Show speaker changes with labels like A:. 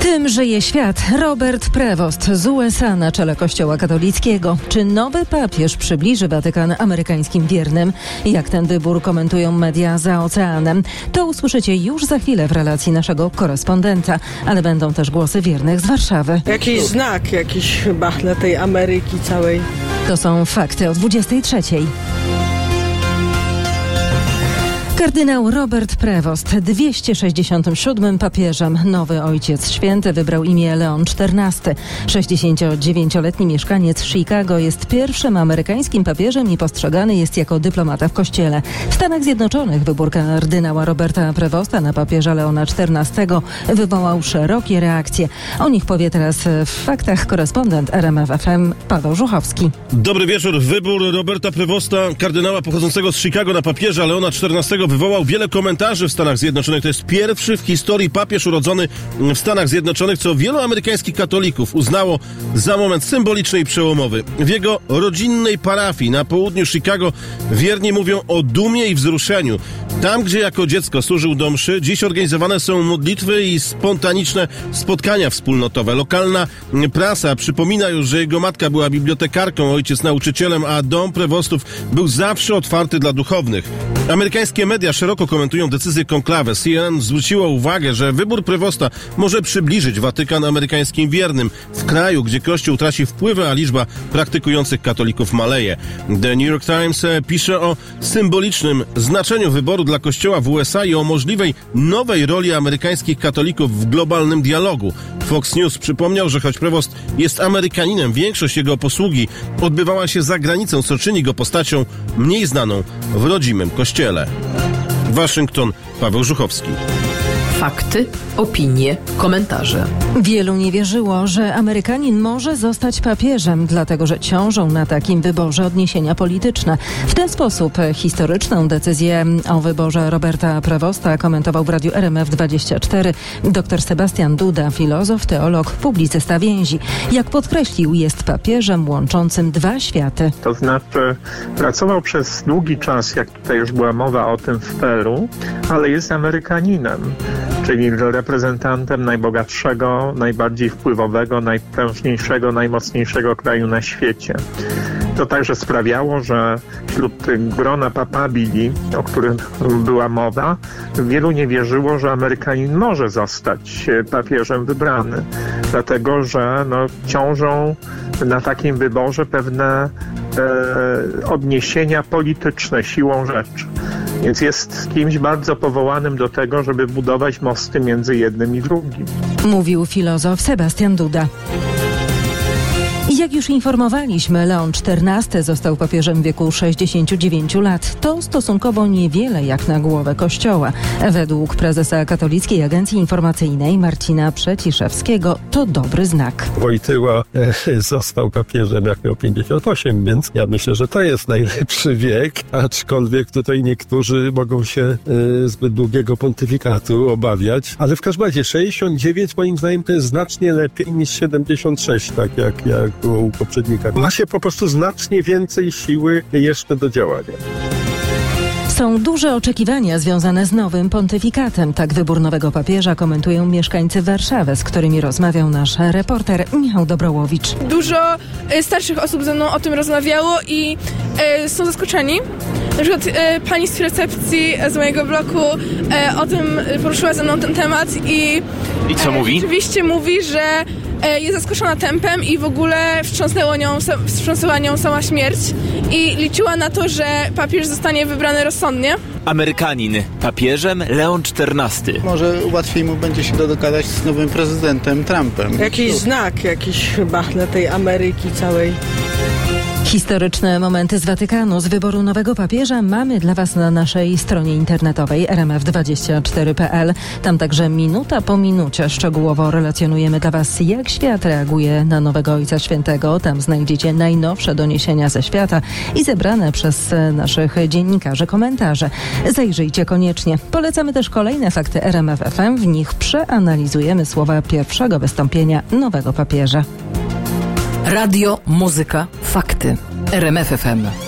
A: Tym żyje świat. Robert Prevost z USA na czele Kościoła katolickiego. Czy nowy papież przybliży Watykan amerykańskim wiernym? Jak ten wybór komentują media za oceanem? To usłyszycie już za chwilę w relacji naszego korespondenta, ale będą też głosy wiernych z Warszawy.
B: Jakiś znak, jakiś chyba dla tej Ameryki całej.
A: To są fakty o 23:00. Kardynał Robert Prevost, 267. papieżem. Nowy Ojciec Święty wybrał imię Leon XIV. 69-letni mieszkaniec Chicago jest pierwszym amerykańskim papieżem i postrzegany jest jako dyplomata w Kościele. W Stanach Zjednoczonych wybór kardynała Roberta Prevosta na papieża Leona XIV wywołał szerokie reakcje. O nich powie teraz w faktach korespondent RMF FM Paweł Żuchowski.
C: Dobry wieczór. Wybór Roberta Prevosta, kardynała pochodzącego z Chicago na papieża Leona XIV wywołał wiele komentarzy w Stanach Zjednoczonych. To jest pierwszy w historii papież urodzony w Stanach Zjednoczonych, co wielu amerykańskich katolików uznało za moment symboliczny i przełomowy. W jego rodzinnej parafii na południu Chicago wierni mówią o dumie i wzruszeniu. Tam, gdzie jako dziecko służył do mszy, dziś organizowane są modlitwy i spontaniczne spotkania wspólnotowe. Lokalna prasa przypomina już, że jego matka była bibliotekarką, ojciec nauczycielem, a dom Prevostów był zawsze otwarty dla duchownych. Amerykańskie media szeroko komentują decyzję konklawy. CNN zwróciło uwagę, że wybór Prevosta może przybliżyć Watykan amerykańskim wiernym w kraju, gdzie Kościół traci wpływy, a liczba praktykujących katolików maleje. The New York Times pisze o symbolicznym znaczeniu wyboru dla Kościoła w USA i o możliwej nowej roli amerykańskich katolików w globalnym dialogu. Fox News przypomniał, że choć Prevost jest Amerykaninem, większość jego posługi odbywała się za granicą, co czyni go postacią mniej znaną w rodzimym Kościele. Waszyngton, Paweł Żuchowski.
D: Fakty, opinie, komentarze.
A: Wielu nie wierzyło, że Amerykanin może zostać papieżem, dlatego że ciążą na takim wyborze odniesienia polityczne. W ten sposób historyczną decyzję o wyborze Roberta Prevosta komentował w radiu RMF24 dr Sebastian Duda, filozof, teolog, publicysta więzi. Jak podkreślił, jest papieżem łączącym dwa światy.
E: To znaczy pracował przez długi czas, jak tutaj już była mowa o tym, w Peru, ale jest Amerykaninem, czyli reprezentantem najbogatszego, najbardziej wpływowego, najprężniejszego, najmocniejszego kraju na świecie. To także sprawiało, że wśród grona papabili, o którym była mowa, wielu nie wierzyło, że Amerykanin może zostać papieżem wybrany, dlatego że ciążą na takim wyborze pewne odniesienia polityczne siłą rzeczy. Więc jest kimś bardzo powołanym do tego, żeby budować mosty między jednym i drugim.
A: Mówił filozof Sebastian Duda. I jak już informowaliśmy, Leon XIV został papieżem w wieku 69 lat. To stosunkowo niewiele jak na głowę Kościoła. Według prezesa Katolickiej Agencji Informacyjnej Marcina Przeciszewskiego to dobry znak.
F: Wojtyła został papieżem jak miał 58, więc ja myślę, że to jest najlepszy wiek, aczkolwiek tutaj niektórzy mogą się zbyt długiego pontyfikatu obawiać, ale w każdym razie 69 moim zdaniem to jest znacznie lepiej niż 76, tak jak było u poprzednika. Ma się po prostu znacznie więcej siły jeszcze do działania.
A: Są duże oczekiwania związane z nowym pontyfikatem. Tak wybór nowego papieża komentują mieszkańcy Warszawy, z którymi rozmawiał nasz reporter Michał Dobrołowicz.
G: Dużo starszych osób ze mną o tym rozmawiało i są zaskoczeni. Na przykład pani z recepcji z mojego bloku o tym poruszyła ze mną ten temat i
H: co mówi?
G: Oczywiście mówi, że jest zaskoczona tempem i w ogóle wstrząsnęła nią sama śmierć i liczyła na to, że papież zostanie wybrany rozsądnie.
H: Amerykanin, papieżem Leon XIV.
I: Może łatwiej mu będzie się dogadać z nowym prezydentem Trumpem.
B: Jakiś znak, jakiś chyba dla tej Ameryki całej.
A: Historyczne momenty z Watykanu, z wyboru nowego papieża mamy dla Was na naszej stronie internetowej rmf24.pl. Tam także minuta po minucie szczegółowo relacjonujemy dla Was, jak świat reaguje na nowego Ojca Świętego. Tam znajdziecie najnowsze doniesienia ze świata i zebrane przez naszych dziennikarzy komentarze. Zajrzyjcie koniecznie. Polecamy też kolejne fakty RMF FM. W nich przeanalizujemy słowa pierwszego wystąpienia nowego papieża.
D: Radio, muzyka, fakty. RMF FM.